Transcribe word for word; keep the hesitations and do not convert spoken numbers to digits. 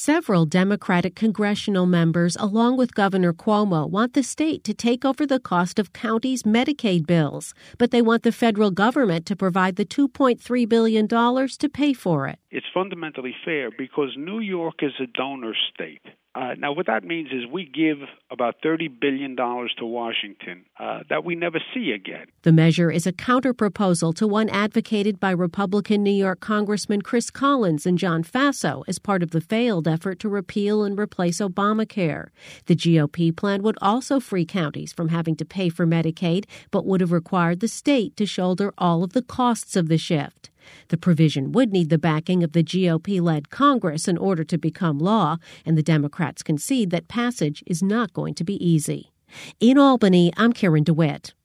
Several Democratic congressional members, along with Governor Cuomo, want the state to take over the cost of counties' Medicaid bills, but they want the federal government to provide the two point three billion dollars to pay for it. It's fundamentally fair because New York is a donor state. Uh, now, what that means is we give about thirty billion dollars to Washington uh, that we never see again. The measure is a counterproposal to one advocated by Republican New York Congressman Chris Collins and John Faso as part of the failed effort to repeal and replace Obamacare. The G O P plan would also free counties from having to pay for Medicaid, but would have required the state to shoulder all of the costs of the shift. The provision would need the backing of the G O P-led Congress in order to become law, and the Democrats concede that passage is not going to be easy. In Albany, I'm Karen DeWitt.